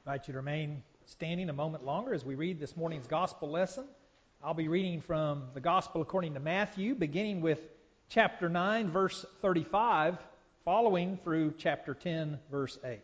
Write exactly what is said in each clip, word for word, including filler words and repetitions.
I invite you to remain standing a moment longer as we read this morning's gospel lesson. I'll be reading from the gospel according to Matthew, beginning with chapter nine, verse thirty-five, following through chapter ten, verse eight.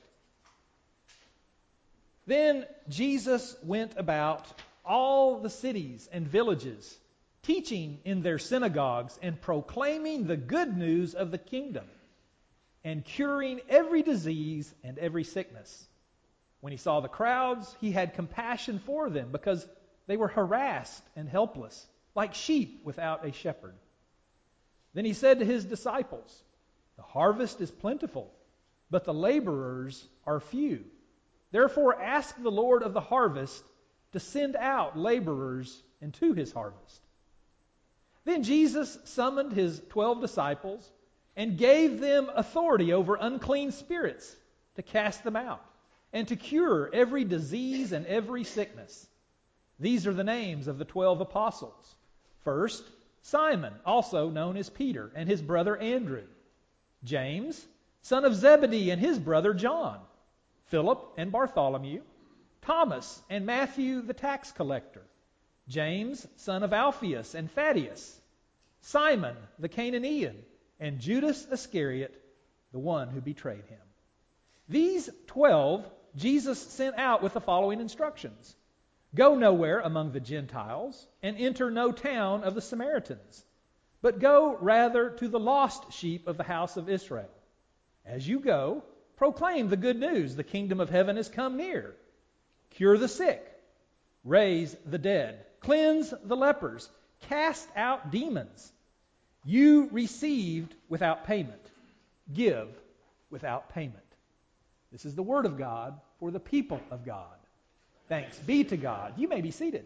Then Jesus went about all the cities and villages, teaching in their synagogues and proclaiming the good news of the kingdom, and curing every disease and every sickness. When he saw the crowds, he had compassion for them because they were harassed and helpless, like sheep without a shepherd. Then he said to his disciples, "The harvest is plentiful, but the laborers are few. Therefore ask the Lord of the harvest to send out laborers into his harvest." Then Jesus summoned his twelve disciples and gave them authority over unclean spirits to cast them out, and to cure every disease and every sickness. These are the names of the twelve apostles. First, Simon, also known as Peter, and his brother Andrew. James, son of Zebedee, and his brother John. Philip and Bartholomew. Thomas and Matthew the tax collector. James, son of Alphaeus and Thaddeus. Simon the Canaanian, and Judas Iscariot, the one who betrayed him. These twelve Jesus sent out with the following instructions. Go nowhere among the Gentiles, and enter no town of the Samaritans, but go rather to the lost sheep of the house of Israel. As you go, proclaim the good news. The kingdom of heaven has come near. Cure the sick, raise the dead, cleanse the lepers, cast out demons. You received without payment, give without payment. This is the word of God for the people of God. Thanks be to God. You may be seated.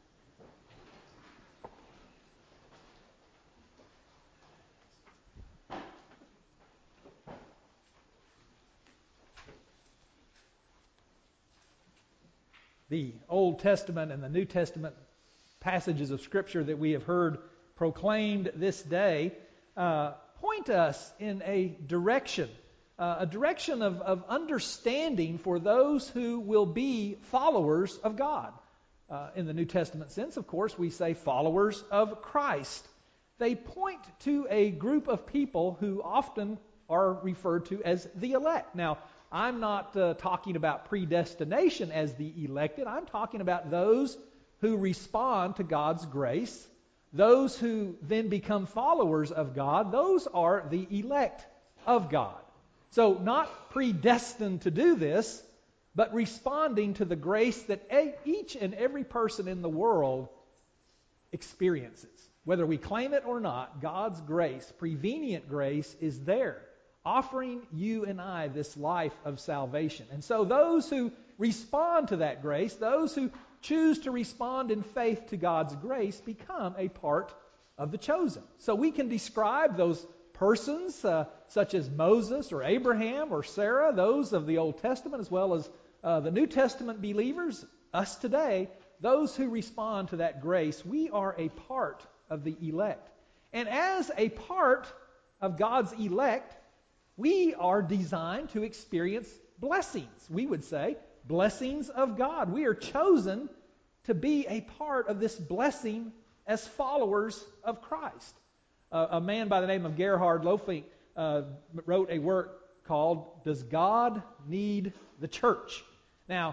The Old Testament and the New Testament passages of Scripture that we have heard proclaimed this day uh, point us in a direction Uh, a direction of, of understanding for those who will be followers of God. Uh, in the New Testament sense, of course, we say followers of Christ. They point to a group of people who often are referred to as the elect. Now, I'm not uh, talking about predestination as the elected. I'm talking about those who respond to God's grace, those who then become followers of God. Those are the elect of God. So not predestined to do this, but responding to the grace that each and every person in the world experiences. Whether we claim it or not, God's grace, prevenient grace, is there, offering you and I this life of salvation. And so those who respond to that grace, those who choose to respond in faith to God's grace, become a part of the chosen. So we can describe those persons uh, such as Moses or Abraham or Sarah, those of the Old Testament, as well as uh, the New Testament believers, us today, those who respond to that grace. We are a part of the elect. And as a part of God's elect, we are designed to experience blessings. We would say blessings of God. We are chosen to be a part of this blessing as followers of Christ. Uh, a man by the name of Gerhard Lofink uh, wrote a work called "Does God Need the Church?" Now,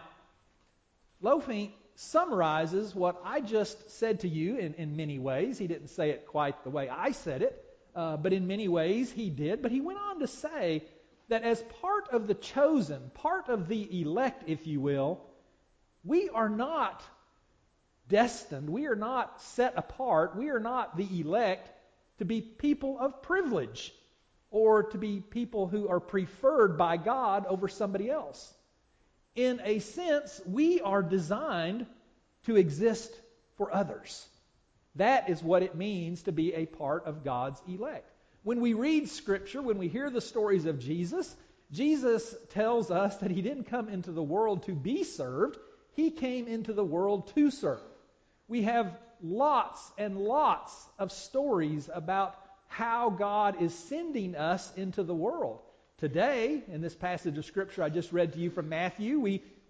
Lofink summarizes what I just said to you in, in many ways. He didn't say it quite the way I said it, uh, but in many ways he did. But he went on to say that as part of the chosen, part of the elect, if you will, we are not destined, we are not set apart, we are not the elect to be people of privilege or to be people who are preferred by God over somebody else. In a sense, we are designed to exist for others. That is what it means to be a part of God's elect. When we read Scripture, when we hear the stories of Jesus, Jesus tells us that he didn't come into the world to be served. He came into the world to serve. We have lots and lots of stories about how God is sending us into the world. Today, in this passage of Scripture I just read to you from Matthew, we,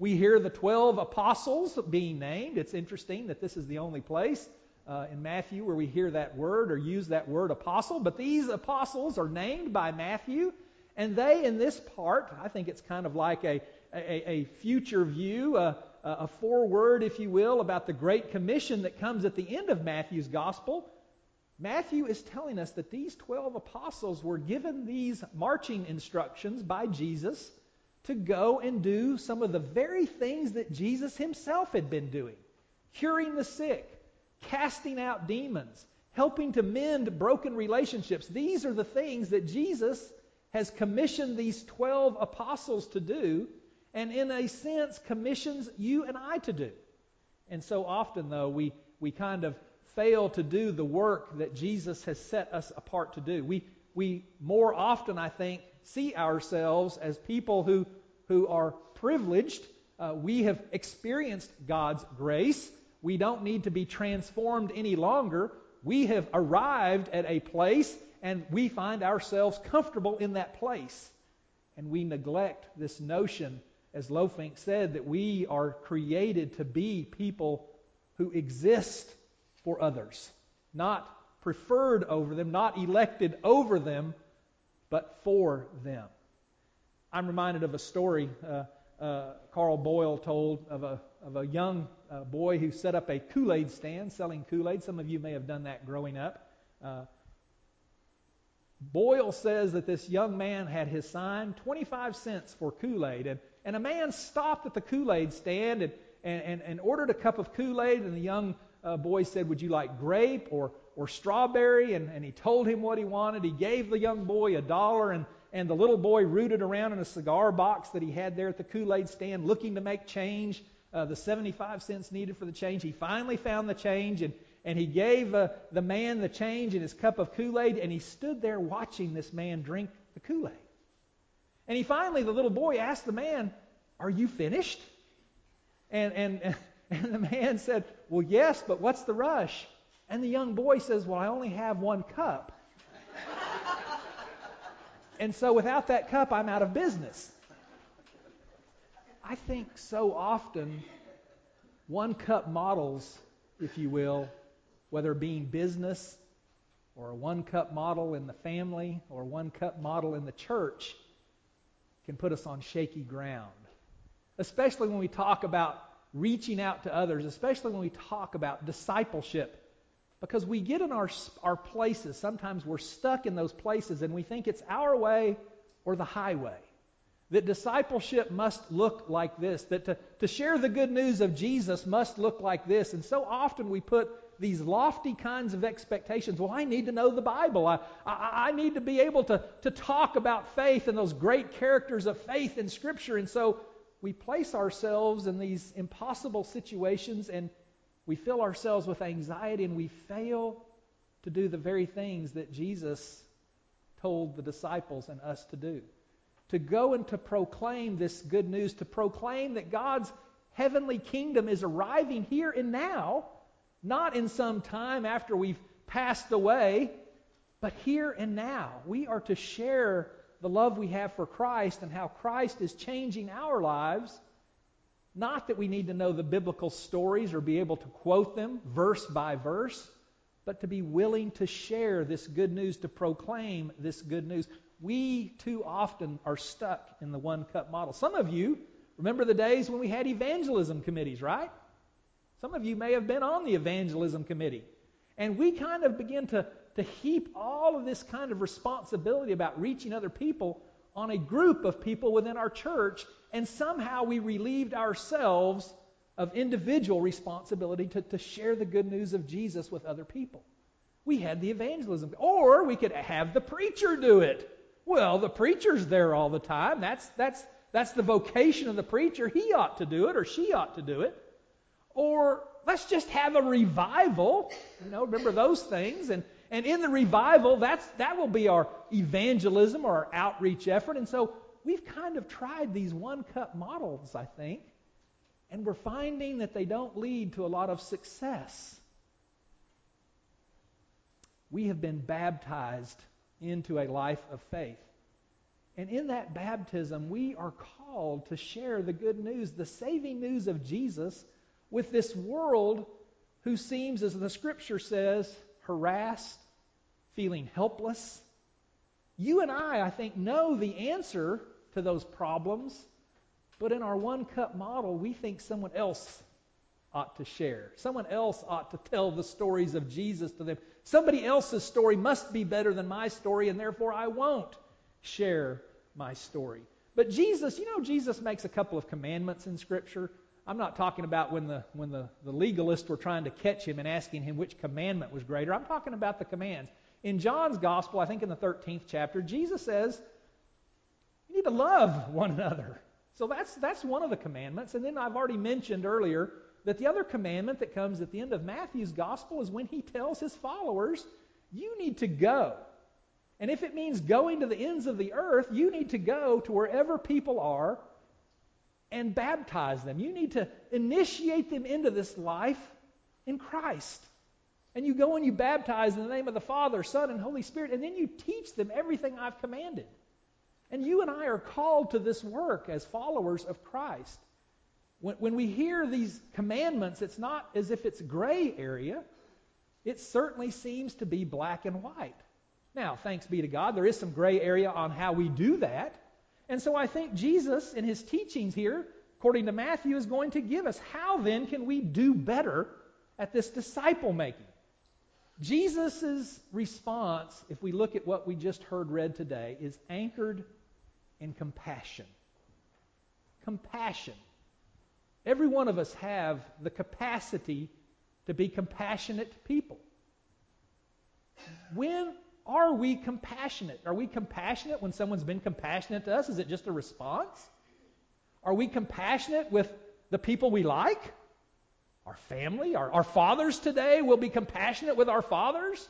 We hear the twelve apostles being named. It's interesting that this is the only place uh, in Matthew where we hear that word or use that word apostle. But these apostles are named by Matthew, and they, in this part, I think it's kind of like a, a, a future view, a, a foreword, if you will, about the Great Commission that comes at the end of Matthew's gospel. Matthew is telling us that these twelve apostles were given these marching instructions by Jesus to go and do some of the very things that Jesus himself had been doing. Curing the sick, casting out demons, helping to mend broken relationships. These are the things that Jesus has commissioned these twelve apostles to do, and in a sense commissions you and I to do. And so often, though, we, we kind of fail to do the work that Jesus has set us apart to do. We, we more often, I think, see ourselves as people who, who are privileged. Uh, we have experienced God's grace. We don't need to be transformed any longer. We have arrived at a place, and we find ourselves comfortable in that place. And we neglect this notion, as Lofink said, that we are created to be people who exist for others, not preferred over them, not elected over them, but for them. I'm reminded of a story uh, uh, Carl Boyle told of a of a young uh, boy who set up a Kool-Aid stand selling Kool-Aid. Some of you may have done that growing up. Uh, Boyle says that this young man had his sign, twenty-five cents for Kool-Aid, and, and a man stopped at the Kool-Aid stand and, and, and ordered a cup of Kool-Aid, and the young uh, boy said, "Would you like grape or or strawberry?" And, and he told him what he wanted. He gave the young boy a dollar, and, and the little boy rooted around in a cigar box that he had there at the Kool-Aid stand looking to make change, uh, the seventy-five cents needed for the change. He finally found the change, and, and he gave uh, the man the change in his cup of Kool-Aid, and he stood there watching this man drink the Kool-Aid. And he finally, the little boy asked the man, "Are you finished?" And, and, and the man said, "Well, yes, but what's the rush?" And the young boy says, "Well, I only have one cup. And so without that cup, I'm out of business." I think so often one-cup models, if you will, whether being business or a one-cup model in the family or a one-cup model in the church, can put us on shaky ground. Especially when we talk about reaching out to others, especially when we talk about discipleship. Because we get in our, our places, sometimes we're stuck in those places and we think it's our way or the highway. That discipleship must look like this, that to, to share the good news of Jesus must look like this. And so often we put these lofty kinds of expectations. Well, I need to know the Bible. I, I, I need to be able to, to talk about faith and those great characters of faith in Scripture. And so we place ourselves in these impossible situations, and we fill ourselves with anxiety, and we fail to do the very things that Jesus told the disciples and us to do. To go and to proclaim this good news, to proclaim that God's heavenly kingdom is arriving here and now, not in some time after we've passed away, but here and now. We are to share the love we have for Christ and how Christ is changing our lives. Not that we need to know the biblical stories or be able to quote them verse by verse, but to be willing to share this good news, to proclaim this good news. We too often are stuck in the one-cup model. Some of you remember the days when we had evangelism committees, right? Some of you may have been on the evangelism committee. And we kind of begin to, to heap all of this kind of responsibility about reaching other people on a group of people within our church, and somehow we relieved ourselves of individual responsibility to, to share the good news of Jesus with other people. We had the evangelism. Or we could have the preacher do it. Well, the preacher's there all the time. That's, that's, that's the vocation of the preacher. He ought to do it, or she ought to do it. Or let's just have a revival. You know, remember those things. And, and in the revival, that's, that will be our evangelism or our outreach effort. And so we've kind of tried these one-cup models, I think, and we're finding that they don't lead to a lot of success. We have been baptized into a life of faith. And in that baptism, we are called to share the good news, the saving news of Jesus, with this world who seems, as the Scripture says, harassed, feeling helpless. You and I, I think, know the answer to those problems, but in our one-cup model, we think someone else ought to share. Someone else ought to tell the stories of Jesus to them. Somebody else's story must be better than my story, and therefore I won't share my story. But Jesus, you know, Jesus makes a couple of commandments in Scripture. I'm not talking about when the when the, the legalists were trying to catch him and asking him which commandment was greater. I'm talking about the commands. In John's Gospel, I think in the thirteenth chapter, Jesus says, you need to love one another. So that's that's one of the commandments. And then I've already mentioned earlier that the other commandment that comes at the end of Matthew's Gospel is when he tells his followers, you need to go. And if it means going to the ends of the earth, you need to go to wherever people are and baptize them. You need to initiate them into this life in Christ. And you go and you baptize in the name of the Father, Son, and Holy Spirit, and then you teach them everything I've commanded. And you and I are called to this work as followers of Christ. When, when we hear these commandments, it's not as if it's gray area. It certainly seems to be black and white. Now, thanks be to God, there is some gray area on how we do that. And so I think Jesus, in his teachings here, according to Matthew, is going to give us how then can we do better at this disciple making. Jesus' response, if we look at what we just heard read today, is anchored in compassion. Compassion. Every one of us have the capacity to be compassionate people. When are we compassionate? Are we compassionate when someone's been compassionate to us? Is it just a response? Are we compassionate with the people we like? Our family? Our, our fathers today will be compassionate with our fathers?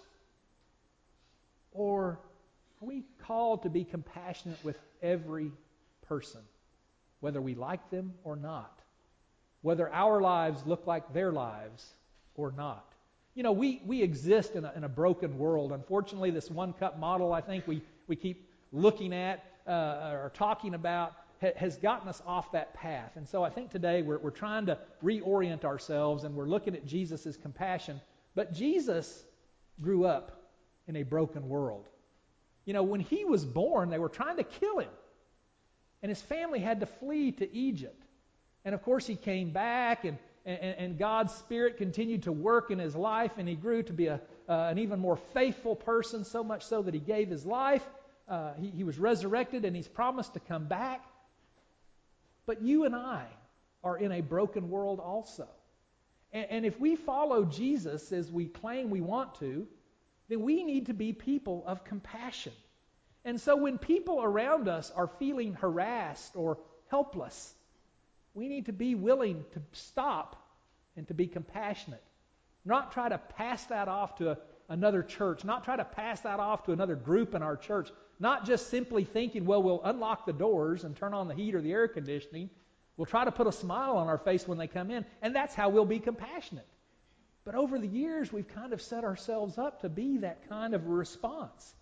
Or are we called to be compassionate with every person, whether we like them or not? Whether our lives look like their lives or not? You know, we, we exist in a, in a broken world. Unfortunately, this one-cup model I think we, we keep looking at uh, or talking about ha- has gotten us off that path. And so I think today we're, we're trying to reorient ourselves, and we're looking at Jesus' compassion. But Jesus grew up in a broken world. You know, when he was born, they were trying to kill him. And his family had to flee to Egypt. And of course he came back, and And, and God's Spirit continued to work in his life, and he grew to be a, uh, an even more faithful person, so much so that he gave his life. Uh, he, he was resurrected, and he's promised to come back. But you and I are in a broken world also. And, and if we follow Jesus as we claim we want to, then we need to be people of compassion. And so when people around us are feeling harassed or helpless, we need to be willing to stop and to be compassionate. Not try to pass that off to a, another church. Not try to pass that off to another group in our church. Not just simply thinking, well, we'll unlock the doors and turn on the heat or the air conditioning. We'll try to put a smile on our face when they come in, and that's how we'll be compassionate. But over the years, we've kind of set ourselves up to be that kind of response.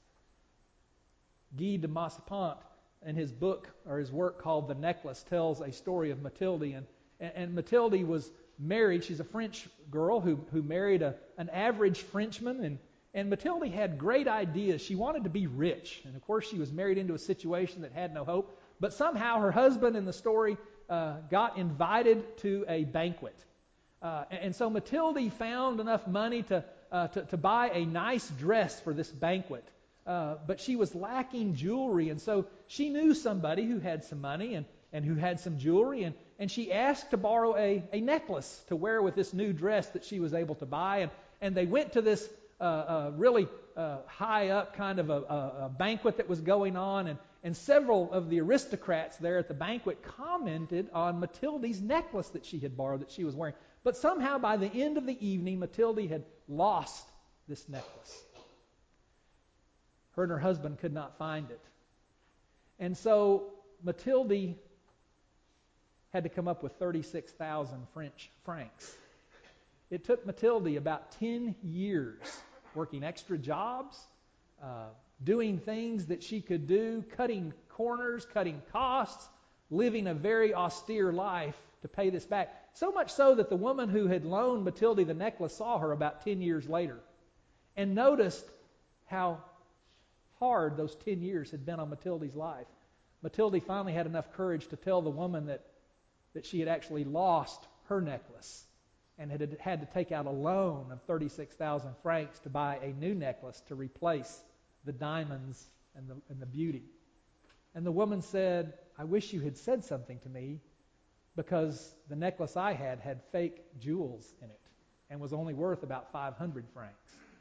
Guy de Maupassant, in his book or his work called The Necklace, tells a story of Mathilde. And, and Mathilde was married. She's a French girl who, who married a, an average Frenchman. And, and Mathilde had great ideas. She wanted to be rich. And of course, she was married into a situation that had no hope. But somehow her husband in the story uh, got invited to a banquet. Uh, and, and so Mathilde found enough money to, uh, to, to buy a nice dress for this banquet. Uh, but she was lacking jewelry, and so she knew somebody who had some money and, and who had some jewelry, and, and she asked to borrow a, a necklace to wear with this new dress that she was able to buy. And, and they went to this uh, uh, really uh, high up kind of a, a, a banquet that was going on, and, and several of the aristocrats there at the banquet commented on Mathilde's necklace that she had borrowed that she was wearing. But somehow by the end of the evening, Mathilde had lost this necklace. Her and her husband could not find it. And so Mathilde had to come up with thirty-six thousand French francs. It took Mathilde about ten years working extra jobs, uh, doing things that she could do, cutting corners, cutting costs, living a very austere life to pay this back. So much so that the woman who had loaned Matilde the necklace saw her about ten years later and noticed how hard those ten years had been on Matilde's life. Matilde finally had enough courage to tell the woman that, that she had actually lost her necklace and had had to take out a loan of thirty-six thousand francs to buy a new necklace to replace the diamonds and the, and the beauty. And the woman said, I wish you had said something to me, because the necklace I had had fake jewels in it and was only worth about five hundred francs.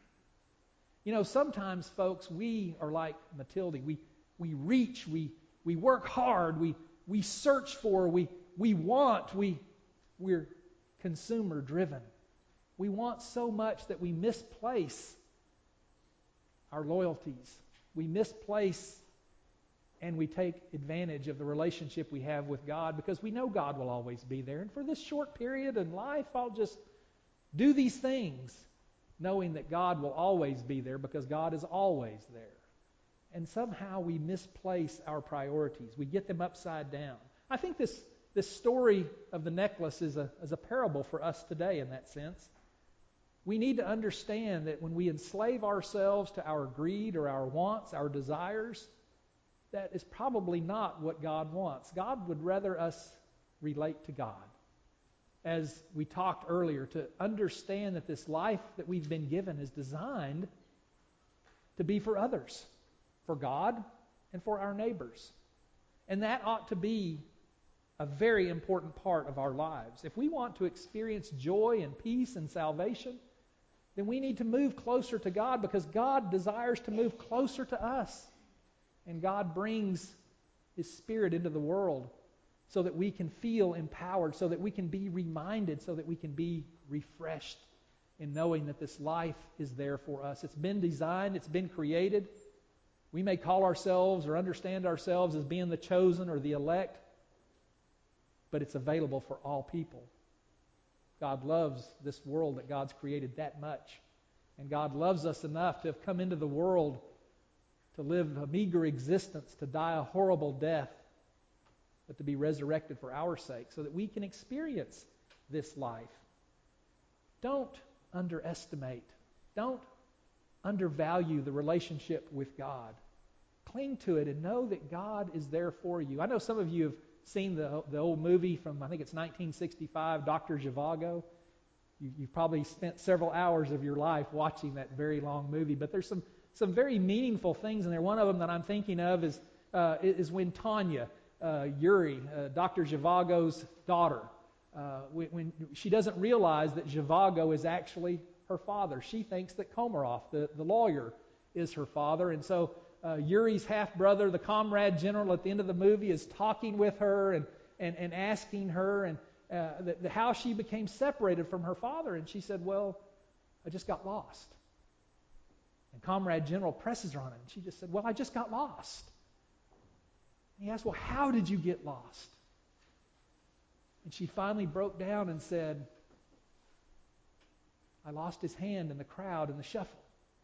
You know, sometimes, folks, we are like Matilde. We we reach, we we work hard, we we search for, we we want, we we're consumer driven. We want so much that we misplace our loyalties. We misplace and we take advantage of the relationship we have with God because we know God will always be there. And for this short period in life, I'll just do these things, knowing that God will always be there because God is always there. And somehow we misplace our priorities. We get them upside down. I think this, this story of the necklace is a, is a parable for us today in that sense. We need to understand that when we enslave ourselves to our greed or our wants, our desires, that is probably not what God wants. God would rather us relate to God. As we talked earlier, to understand that this life that we've been given is designed to be for others, for God and for our neighbors. And that ought to be a very important part of our lives. If we want to experience joy and peace and salvation, then we need to move closer to God because God desires to move closer to us. And God brings His Spirit into the world so that we can feel empowered, so that we can be reminded, so that we can be refreshed in knowing that this life is there for us. It's been designed, it's been created. We may call ourselves or understand ourselves as being the chosen or the elect, but it's available for all people. God loves this world that God's created that much. And God loves us enough to have come into the world to live a meager existence, to die a horrible death, but to be resurrected for our sake so that we can experience this life. Don't underestimate, don't undervalue the relationship with God. Cling to it and know that God is there for you. I know some of you have seen the, the old movie from, I think it's nineteen sixty-five, Doctor Zhivago. You, you've probably spent several hours of your life watching that very long movie, but there's some, some very meaningful things in there. One of them that I'm thinking of is, uh, is when Tanya, uh, Yuri, uh, Doctor Zhivago's daughter, uh, when, when she doesn't realize that Zhivago is actually her father. She thinks that Komarov, the, the lawyer, is her father, and so Uh, Yuri's half-brother, the comrade general at the end of the movie, is talking with her and, and, and asking her and uh, the, the, how she became separated from her father. And she said, well, I just got lost. And comrade general presses her on it. And she just said, well, I just got lost. And he asked, well, how did you get lost? And she finally broke down and said, I lost his hand in the crowd in the shuffle.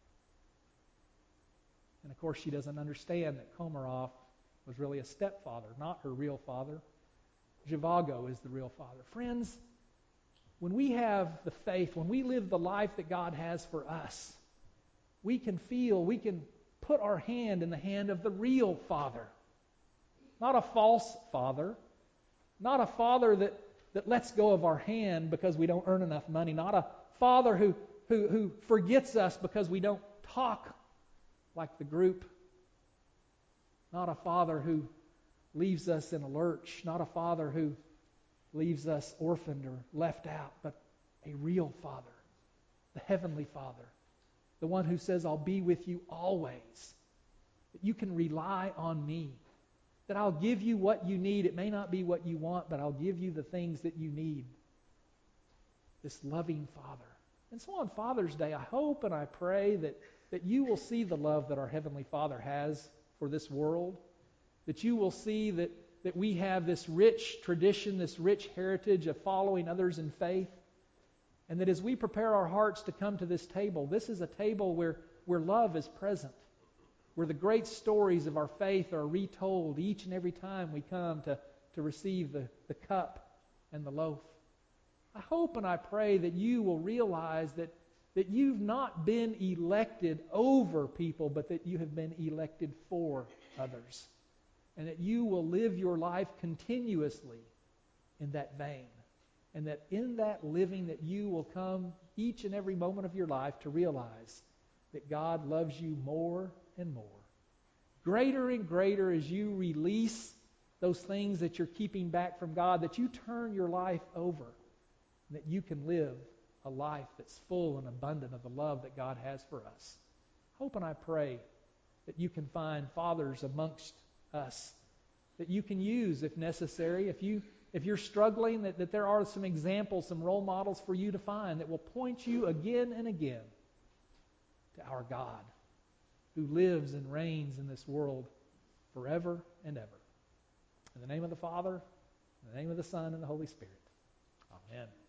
And of course, she doesn't understand that Komarov was really a stepfather, not her real father. Zhivago is the real father. Friends, when we have the faith, when we live the life that God has for us, we can feel, we can put our hand in the hand of the real Father. Not a false father. Not a father that, that lets go of our hand because we don't earn enough money. Not a father who, who, who forgets us because we don't talk like the group. Not a father who leaves us in a lurch. Not a father who leaves us orphaned or left out, but a real Father, the Heavenly Father, the one who says, I'll be with you always, that you can rely on me, that I'll give you what you need. It may not be what you want, but I'll give you the things that you need. This loving Father. And so on Father's Day, I hope and I pray that that you will see the love that our Heavenly Father has for this world, that you will see that, that we have this rich tradition, this rich heritage of following others in faith, and that as we prepare our hearts to come to this table, this is a table where, where love is present, where the great stories of our faith are retold each and every time we come to, to receive the, the cup and the loaf. I hope and I pray that you will realize that, that you've not been elected over people, but that you have been elected for others. And that you will live your life continuously in that vein. And that in that living that you will come each and every moment of your life to realize that God loves you more and more. Greater and greater as you release those things that you're keeping back from God, that you turn your life over, and that you can live a life that's full and abundant of the love that God has for us. Hope and I pray that you can find fathers amongst us that you can use if necessary. If you if you're struggling, that, that there are some examples, some role models for you to find that will point you again and again to our God, who lives and reigns in this world forever and ever. In the name of the Father, in the name of the Son, and the Holy Spirit. Amen.